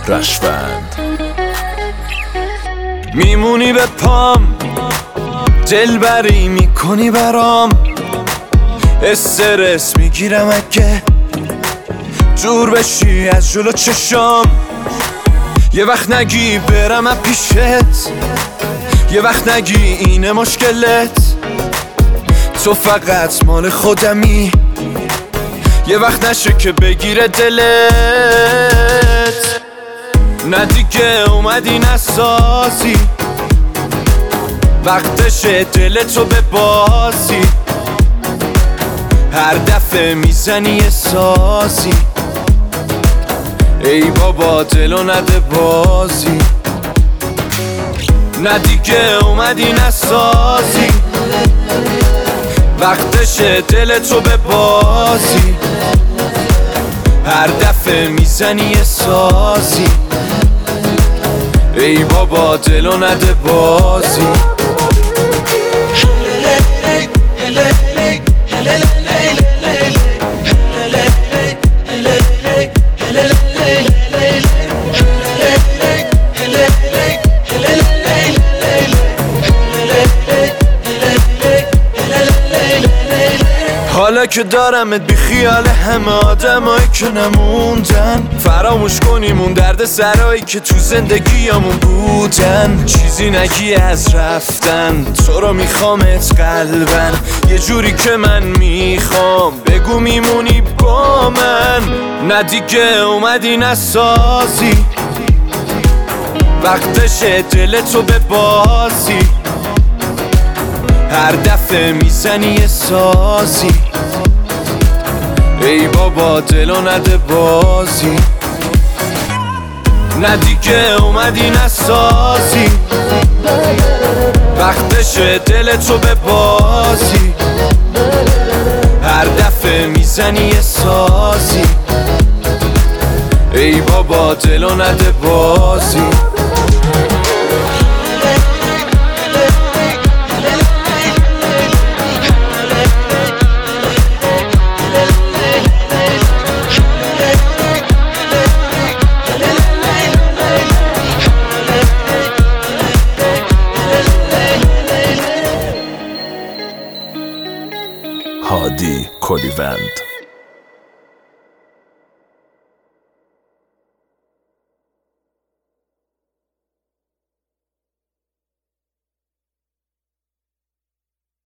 رشوند. میمونی به پام، دلبری میکنی برام، استرس میگیرم اگه دور بشی از جلو چشام. یه وقت نگی برم از پیشت، یه وقت نگی اینه مشکلت، تو فقط مال خودمی، یه وقت نشه که بگیره دلت. نه دیگه اومدی نسازی، وقتشه دلتو ببازی، هر دفعه میزنی یه سازی، ای بابا دلو نده بازی. نه دیگه اومدی نسازی، وقتشه دلتو ببازی، هر دفعه میزنی یه سازی، ای بابا دلو نده بازی. حالا که دارمت بی خیال همه آدمایی که نموندن، فراموش کنیم اون درد سرایی که تو زندگیامون بودن. چیزی نگی از رفتن، تو رو میخوامت قلبن، یه جوری که من میخوام بگو میمونی با من. نه دیگه اومدی نسازی، وقتشه دلتو ببازی، هر دفعه میزنی یه سازی، ای بابا دلو نده بازی. نه دیگه اومدی نسازی، وقتشه دلتو ببازی، هر دفعه میزنی یه سازی، ای بابا دلو نده بازی. هادی کلیوند.